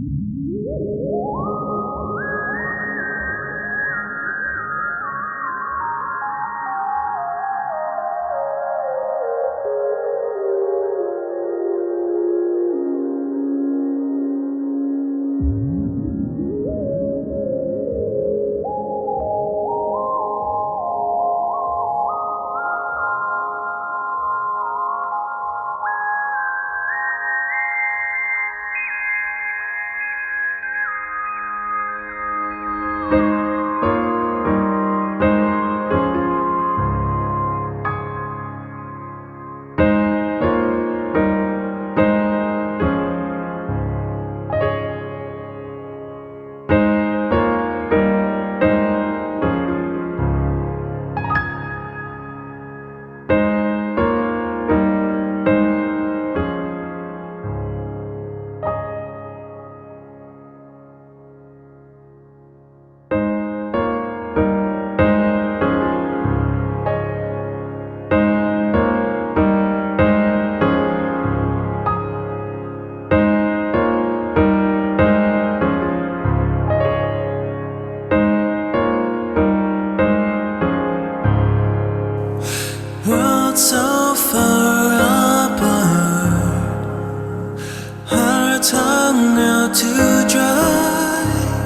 Worlds so far apart, our tongue out to dry.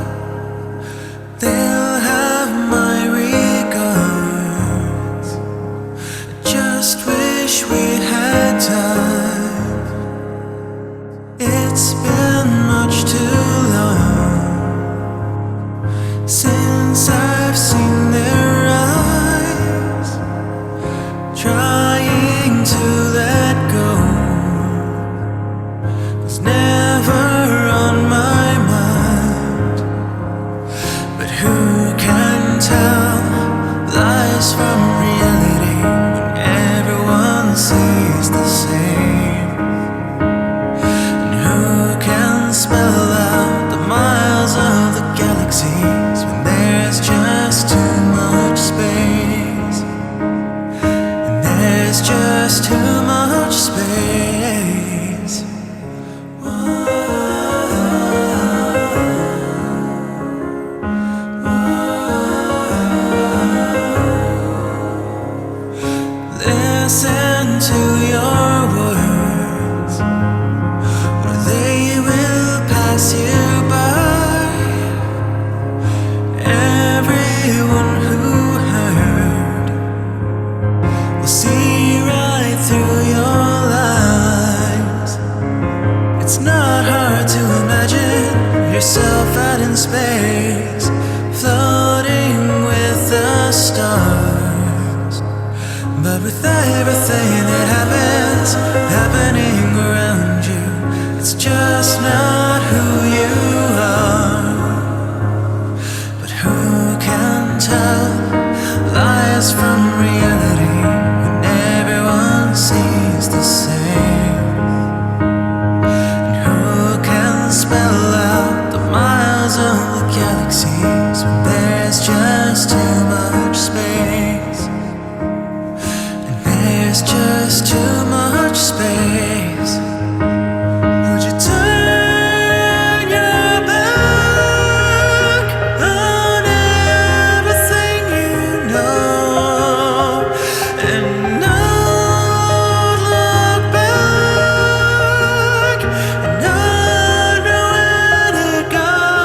They'll have my regards. I just wish we had time. It's been much too long since I've seen their eyes, trying to let go was never on my mind. But who can tell lies from reality when everyone sees the same? And who can spell out the miles of the galaxies when there's just too much space? There's just too much space. Listen to your words, or they will pass you by. Everyone who heard will see right through your lies. It's not hard to imagine yourself out in space, floating with the stars. But with everything that happens, happening around you, it's just not who you are. But who can tell lies from reality when everyone sees the same? And who can spell out the miles of the galaxies when there's just too much space? And there's just too much space. Would you turn your back on everything you know and not look back and not know where to go?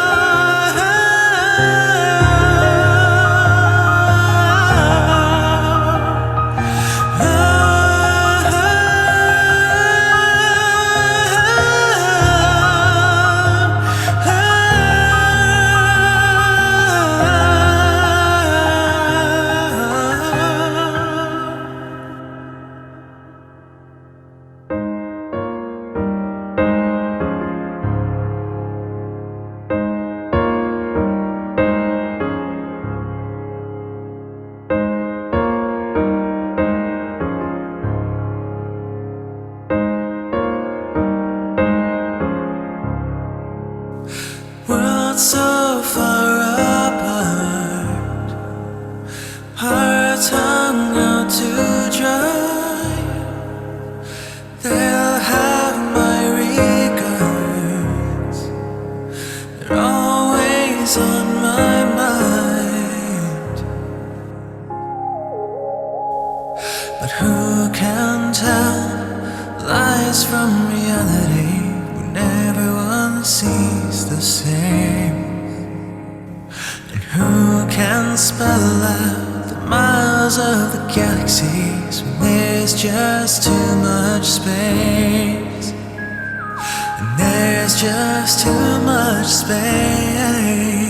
Worlds so far apart, our tongue out to dry. They'll have my regards. Who can tell lies from reality when everyone sees the same? And who can spell out the miles of the galaxies when there's just too much space? And there's just too much space.